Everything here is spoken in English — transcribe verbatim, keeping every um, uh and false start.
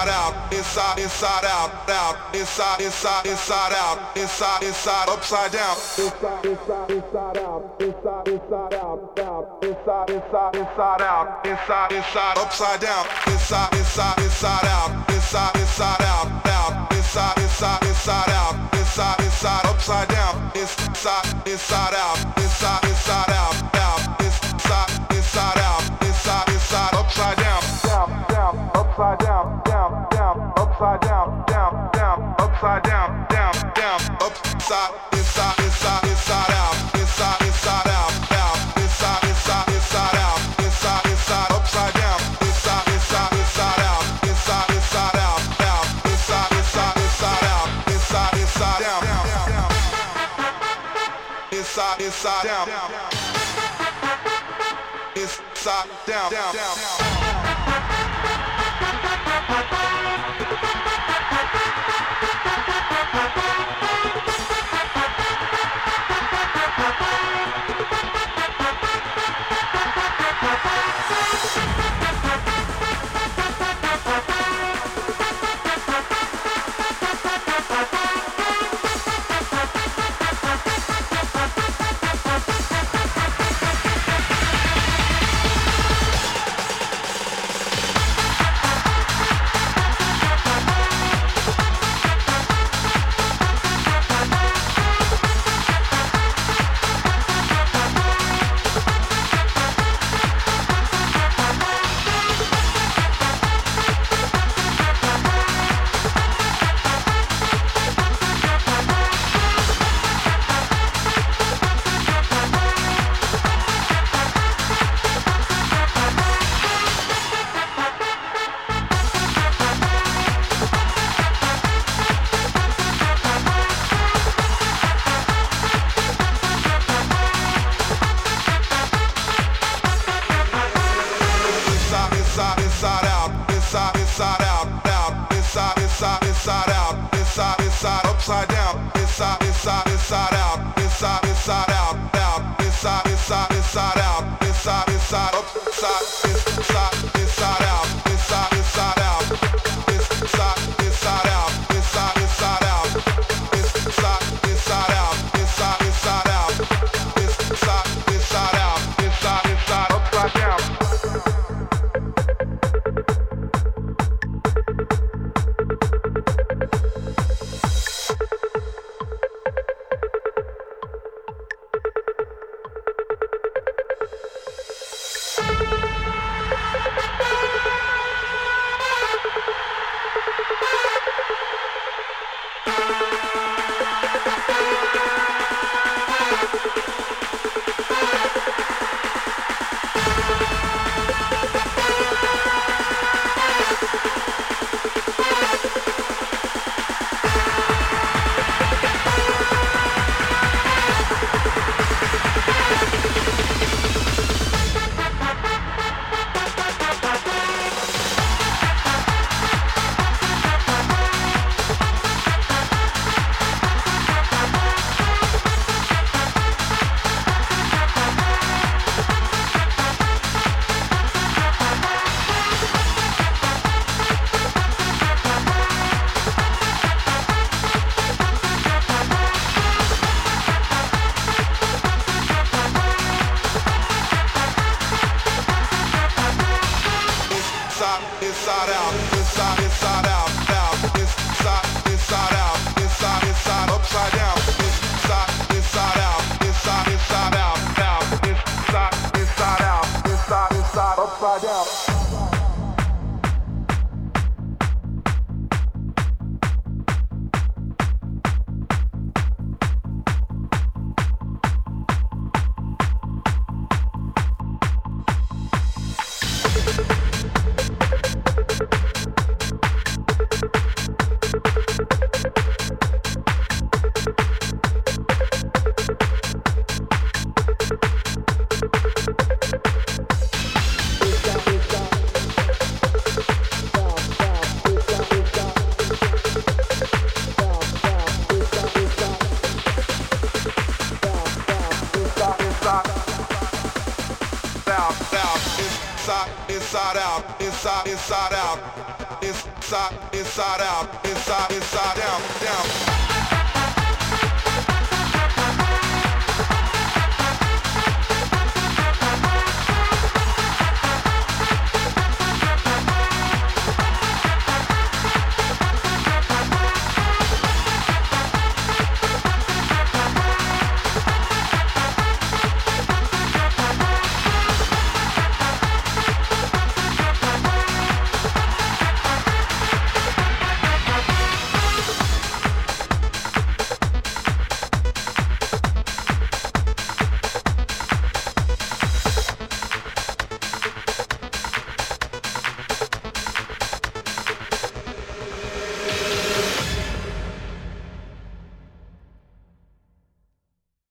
inside out, inside, inside out, out, inside, inside, inside out, inside, inside, upside down, inside, inside, inside out, inside, inside out, out, inside, inside, inside out, inside, inside, upside down, inside, inside, inside out, inside, inside out, out, inside, inside, inside out, inside, inside, upside down, inside, inside out, inside, inside out, out, inside, inside out, inside, inside, upside down, down, down, upside down, down, down, upside down, down, down, upside down, down, down, upside, inside, inside, inside out, inside, inside out, out, inside, inside, inside out, inside, inside, upside down, inside, inside, inside out, inside, inside out, out, inside, inside, inside out, inside, inside down, inside, inside down, inside down, down, down. inside, inside out, inside, inside, down, down.